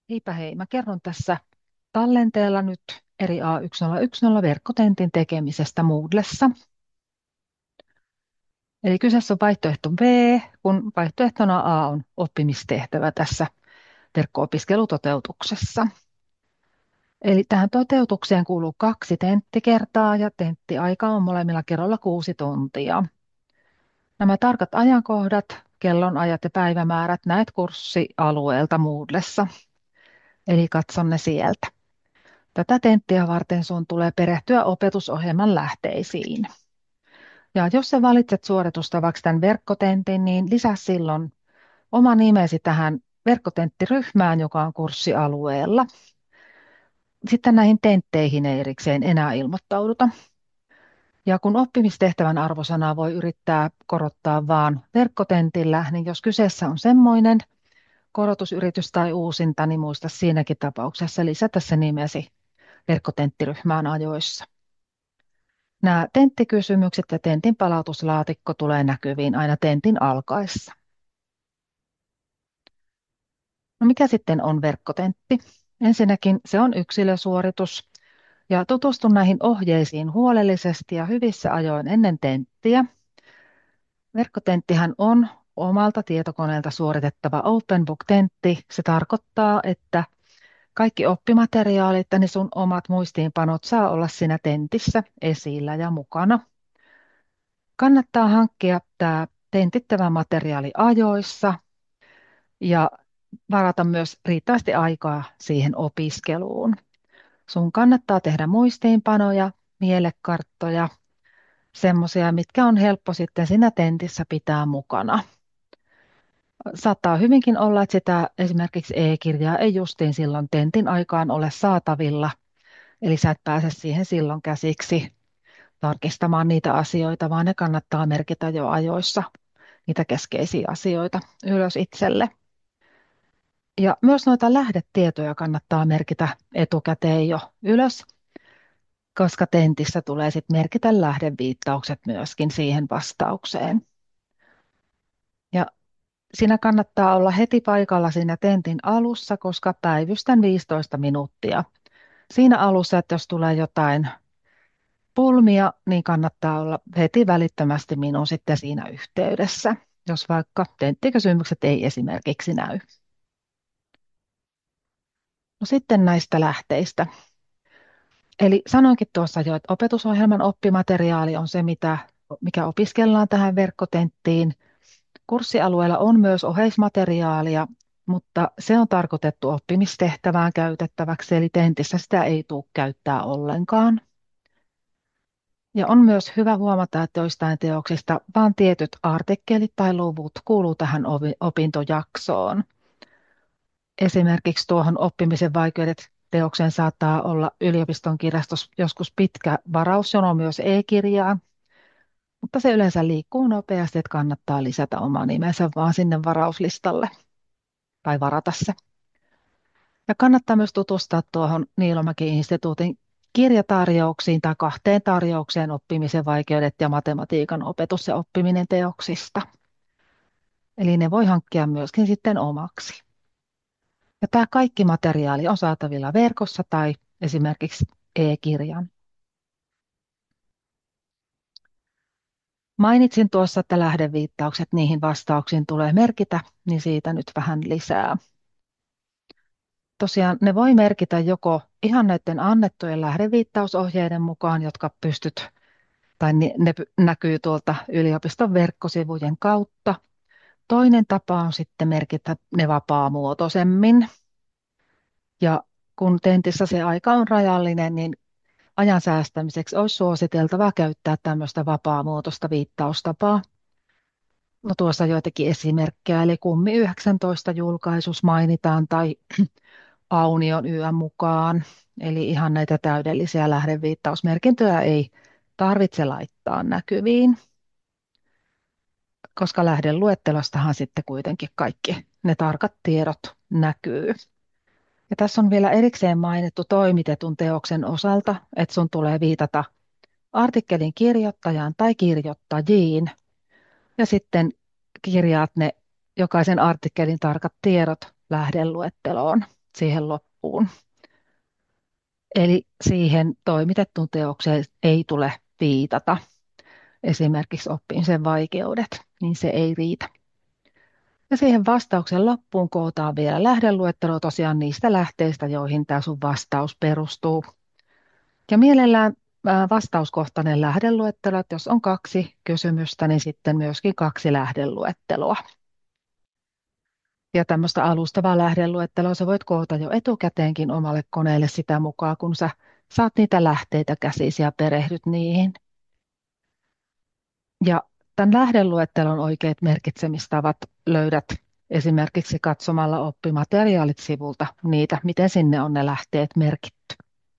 Heipä hei, mä kerron tässä tallenteella nyt eri A1010 verkkotentin tekemisestä Moodlessa. Eli kyseessä on vaihtoehto B, kun vaihtoehtona A on oppimistehtävä tässä verkko-opiskelutoteutuksessa. Eli tähän toteutukseen kuuluu 2 tenttikertaa ja tenttiaika on molemmilla kerralla 6 tuntia. Nämä tarkat ajankohdat, kellonajat ja päivämäärät näet kurssialueelta Moodlessa, eli katson ne sieltä. Tätä tenttiä varten sun tulee perehtyä opetusohjelman lähteisiin. Ja jos sä valitset suoritustavaksi tämän verkkotentin, niin lisää silloin oma nimesi tähän verkkotenttiryhmään, joka on kurssialueella. Sitten näihin tentteihin ei erikseen enää ilmoittauduta. Ja kun oppimistehtävän arvosanaa voi yrittää korottaa vaan verkkotentillä, niin jos kyseessä on semmoinen korotusyritys tai uusinta, niin muista siinäkin tapauksessa lisätä se nimesi verkkotenttiryhmään ajoissa. Nämä tenttikysymykset ja tentin palautuslaatikko tulee näkyviin aina tentin alkaessa. No mikä sitten on verkkotentti? Ensinnäkin se on yksilösuoritus ja tutustu näihin ohjeisiin huolellisesti ja hyvissä ajoin ennen tenttiä. Verkkotenttihän on omalta tietokoneelta suoritettava open book-tentti. Se tarkoittaa, että kaikki oppimateriaalit ja ne sun omat muistiinpanot saa olla siinä tentissä esillä ja mukana. Kannattaa hankkia tämä tentittävä materiaali ajoissa ja varata myös riittävästi aikaa siihen opiskeluun. Sun kannattaa tehdä muistiinpanoja, mielekarttoja, semmoisia, mitkä on helppo sitten siinä tentissä pitää mukana. Saattaa hyvinkin olla, että sitä esimerkiksi e-kirjaa ei justiin silloin tentin aikaan ole saatavilla, eli sä et pääse siihen silloin käsiksi tarkistamaan niitä asioita, vaan ne kannattaa merkitä jo ajoissa niitä keskeisiä asioita ylös itselle. Ja myös noita lähdetietoja kannattaa merkitä etukäteen jo ylös, koska tentissä tulee sitten merkitä lähdeviittaukset myöskin siihen vastaukseen. Ja siinä kannattaa olla heti paikalla siinä tentin alussa, koska päivystän 15 minuuttia. Siinä alussa, että jos tulee jotain pulmia, niin kannattaa olla heti välittömästi minun sitten siinä yhteydessä, jos vaikka tenttikysymykset ei esimerkiksi näy. No sitten näistä lähteistä. Eli sanoinkin tuossa jo, että opetusohjelman oppimateriaali on se, mikä opiskellaan tähän verkkotenttiin. Kurssialueella on myös oheismateriaalia, mutta se on tarkoitettu oppimistehtävään käytettäväksi, eli tentissä sitä ei tule käyttää ollenkaan. Ja on myös hyvä huomata, että joistain teoksista vain tietyt artikkelit tai luvut kuuluu tähän opintojaksoon. Esimerkiksi tuohon oppimisen vaikeudet teokseen saattaa olla yliopiston kirjastossa joskus pitkä varausjono myös e-kirjaa, mutta se yleensä liikkuu nopeasti, että kannattaa lisätä oma nimensä vaan sinne varauslistalle tai varata se. Ja kannattaa myös tutustua tuohon Niilomäki-instituutin kirjatarjouksiin tai 2 tarjoukseen oppimisen vaikeudet ja matematiikan opetus ja oppiminen teoksista. Eli ne voi hankkia myöskin sitten omaksi. Ja tämä kaikki materiaali on saatavilla verkossa tai esimerkiksi e-kirjan. Mainitsin tuossa, että lähdeviittaukset niihin vastauksiin tulee merkitä, niin siitä nyt vähän lisää. Tosiaan ne voi merkitä joko ihan näiden annettujen lähdeviittausohjeiden mukaan, jotka pystyt, tai ne näkyy tuolta yliopiston verkkosivujen kautta. Toinen tapa on sitten merkitä ne vapaamuotoisemmin. Ja kun tentissä se aika on rajallinen, niin ajan säästämiseksi olisi suositeltavaa käyttää tämmöistä vapaamuotoista viittaustapaa. No tuossa joitakin esimerkkejä, eli Kummi 19 julkaisus mainitaan tai Aunion yön mukaan. Eli ihan näitä täydellisiä lähdeviittausmerkintöjä ei tarvitse laittaa näkyviin, koska lähdeluettelostahan sitten kuitenkin kaikki ne tarkat tiedot näkyy. Ja tässä on vielä erikseen mainittu toimitetun teoksen osalta, että sun tulee viitata artikkelin kirjoittajaan tai kirjoittajiin ja sitten kirjaat ne jokaisen artikkelin tarkat tiedot lähdeluetteloon. siihen loppuun. Eli siihen toimitettuun teokseen ei tule viitata. Esimerkiksi oppimisen vaikeudet, niin se ei riitä. Ja siihen vastauksen loppuun kootaan vielä lähdeluettelo tosiaan niistä lähteistä, joihin tämä sun vastaus perustuu. Ja mielellään vastauskohtainen lähdeluettelo, että jos on 2 kysymystä, niin sitten myöskin 2 lähdeluetteloa. Ja tämmöistä alustavaa lähdeluetteloa sä voit koota jo etukäteenkin omalle koneelle sitä mukaan, kun sä saat niitä lähteitä käsisi ja perehdyt niihin. Ja tämän lähdeluettelon oikeat merkitsemistavat löydät esimerkiksi katsomalla oppimateriaalit sivulta niitä, miten sinne on ne lähteet merkitty.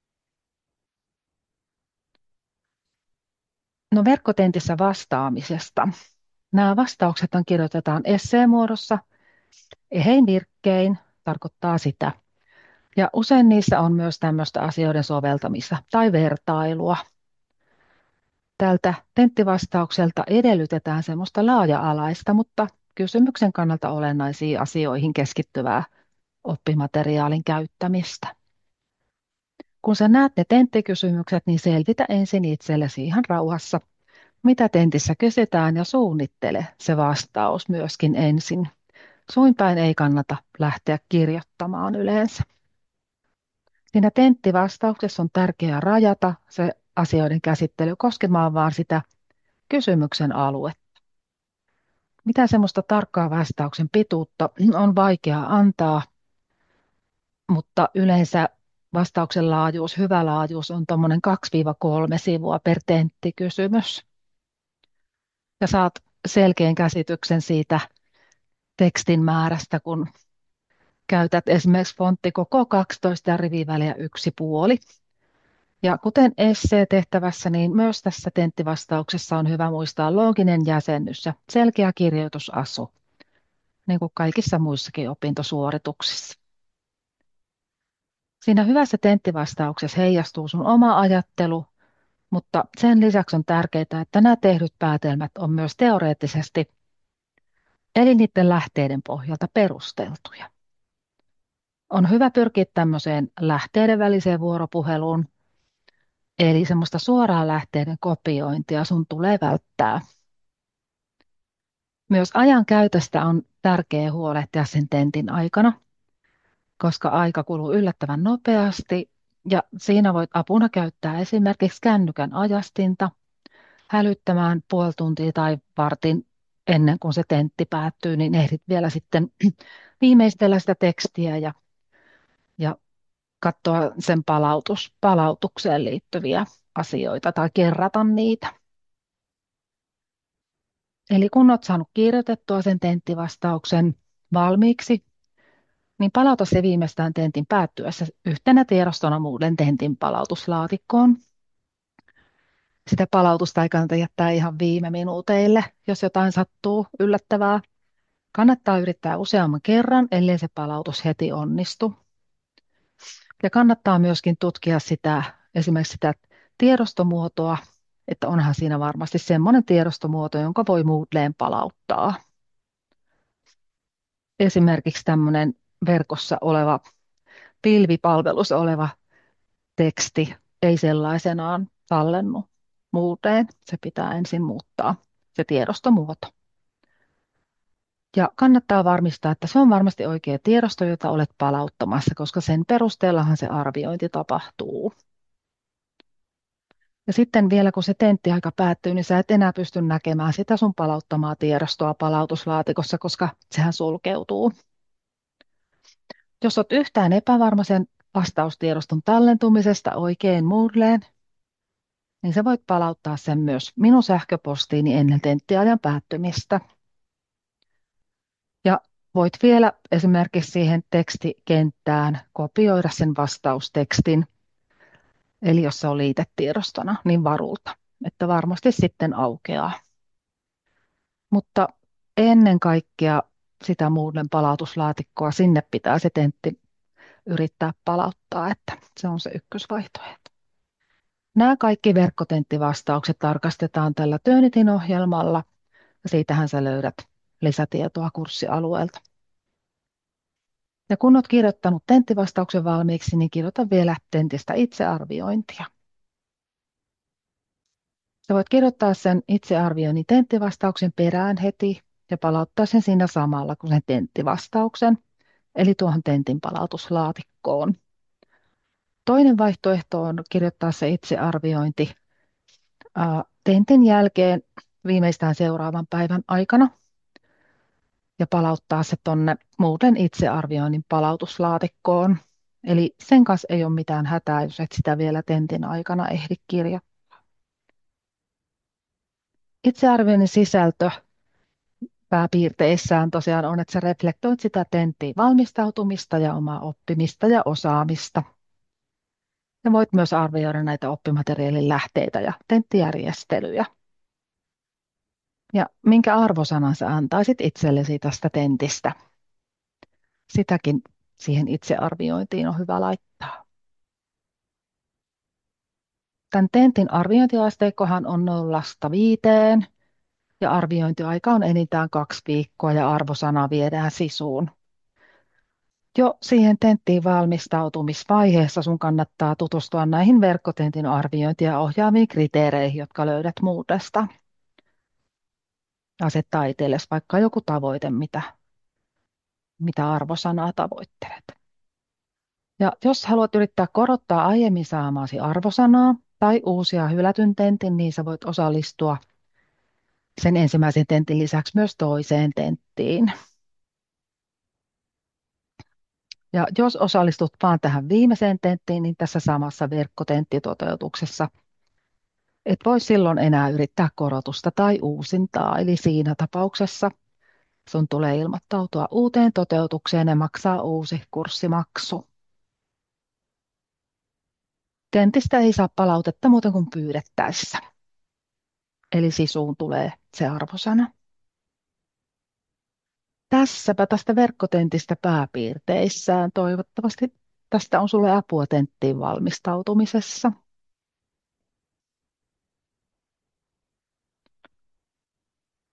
No verkkotentissä vastaamisesta. Nämä vastaukset kirjoitetaan esseemuodossa, ehein virkkein, tarkoittaa sitä. Ja usein niissä on myös tämmöistä asioiden soveltamista tai vertailua. Tältä tenttivastaukselta edellytetään semmoista laaja-alaista, mutta kysymyksen kannalta olennaisiin asioihin keskittyvää oppimateriaalin käyttämistä. Kun sä näet ne tenttikysymykset, niin selvitä ensin itsellesi ihan rauhassa, mitä tentissä kysytään ja suunnittele se vastaus myöskin ensin. Suin päin ei kannata lähteä kirjoittamaan yleensä. Siinä tenttivastauksessa on tärkeää rajata se asioiden käsittely koskemaan vaan sitä kysymyksen aluetta. Mitä semmoista tarkkaa vastauksen pituutta on vaikea antaa, mutta yleensä vastauksen laajuus, hyvä laajuus on tuommoinen 2-3 sivua per tenttikysymys. Ja saat selkeän käsityksen siitä tekstin määrästä, kun käytät esimerkiksi fonttikoko 12 ja riviväliä 1,5. Ja kuten essee-tehtävässä, niin myös tässä tenttivastauksessa on hyvä muistaa looginen jäsennys ja selkeä kirjoitusasu, niin kuin kaikissa muissakin opintosuorituksissa. Siinä hyvässä tenttivastauksessa heijastuu sun oma ajattelu, mutta sen lisäksi on tärkeää, että nämä tehdyt päätelmät on myös teoreettisesti, eli niiden lähteiden pohjalta perusteltuja. On hyvä pyrkiä tämmöiseen lähteiden väliseen vuoropuheluun, eli semmoista suoraa lähteiden kopiointia sun tulee välttää. Myös ajan käytöstä on tärkeää huolehtia sen tentin aikana, koska aika kuluu yllättävän nopeasti ja siinä voit apuna käyttää esimerkiksi kännykän ajastinta hälyttämään puoli tuntia tai vartin ennen kuin se tentti päättyy, niin ehdit vielä sitten viimeistellä sitä tekstiä ja katsoa sen palautukseen liittyviä asioita tai kerrata niitä. Eli kun olet saanut kirjoitettua sen tenttivastauksen valmiiksi, niin palauta se viimeistään tentin päättyessä yhtenä tiedostona muuden tentin palautuslaatikkoon. Sitä palautusta ei kannata jättää ihan viime minuuteille, jos jotain sattuu yllättävää. Kannattaa yrittää useamman kerran, ellei se palautus heti onnistu. Ja kannattaa myöskin tutkia esimerkiksi sitä tiedostomuotoa, että onhan siinä varmasti semmoinen tiedostomuoto, jonka voi Moodleen palauttaa. Esimerkiksi tämmöinen verkossa oleva, pilvipalvelussa oleva teksti ei sellaisenaan tallennu Moodleen. Se pitää ensin muuttaa, se tiedostomuoto. Ja kannattaa varmistaa, että se on varmasti oikea tiedosto, jota olet palauttamassa, koska sen perusteellahan se arviointi tapahtuu. Ja sitten vielä kun se tenttiaika päättyy, niin sä et enää pysty näkemään sitä sun palauttamaa tiedostoa palautuslaatikossa, koska sehän sulkeutuu. Jos olet yhtään epävarma sen vastaustiedoston tallentumisesta oikein Moodleen, niin sä voit palauttaa sen myös minun sähköpostiini ennen tenttiajan päättymistä. Ja voit vielä esimerkiksi siihen tekstikenttään kopioida sen vastaustekstin, eli jos se on liitetiedostona, niin varulta, että varmasti sitten aukeaa. Mutta ennen kaikkea sitä Moodlen palautuslaatikkoa, sinne pitää se tentti yrittää palauttaa, että se on se ykkösvaihtoehto. Nämä kaikki verkkotenttivastaukset tarkastetaan tällä Turnitin ohjelmalla, ja siitähän sä löydät lisätietoa kurssialueelta. Ja kun olet kirjoittanut tenttivastauksen valmiiksi, niin kirjoita vielä tentistä itsearviointia. Sä voit kirjoittaa sen itsearvioinnin tenttivastauksen perään heti ja palauttaa sen siinä samalla kuin sen tenttivastauksen, eli tuohon tentin palautuslaatikkoon. Toinen vaihtoehto on kirjoittaa se itsearviointi tentin jälkeen viimeistään seuraavan päivän aikana ja palauttaa se tonne muuten itsearvioinnin palautuslaatikkoon. Eli sen kanssa ei ole mitään hätää, jos et sitä vielä tentin aikana ehdi kirjoittaa. Itsearvioinnin sisältö pääpiirteissään tosiaan on, että sä reflektoit sitä tenttiin valmistautumista ja omaa oppimista ja osaamista. Ja voit myös arvioida näitä oppimateriaalin lähteitä ja tenttijärjestelyjä. Ja minkä arvosanan sä antaisit itsellesi tästä tentistä? Sitäkin siihen itsearviointiin on hyvä laittaa. Tämän tentin arviointiasteikkohan on 0–5 ja arviointiaika on enintään 2 viikkoa ja arvosana viedään sisuun. Jo siihen tenttiin valmistautumisvaiheessa sun kannattaa tutustua näihin verkkotentin arviointia ohjaaviin kriteereihin, jotka löydät Moodlesta. Asettaa itsellesi vaikka joku tavoite, mitä arvosanaa tavoittelet. Ja jos haluat yrittää korottaa aiemmin saamaasi arvosanaa tai uusia hylätyn tentin, niin sä voit osallistua sen ensimmäisen tentin lisäksi myös toiseen tenttiin. Ja jos osallistut vaan tähän viimeiseen tenttiin, niin tässä samassa verkkotenttitoteutuksessa et voi silloin enää yrittää korotusta tai uusintaa. Eli siinä tapauksessa sun tulee ilmoittautua uuteen toteutukseen ja maksaa uusi kurssimaksu. Tentistä ei saa palautetta muuten kuin pyydettäessä. Eli sisuun tulee se arvosana. Tässäpä tästä verkkotentistä pääpiirteissään. Toivottavasti tästä on sulle apua tenttiin valmistautumisessa.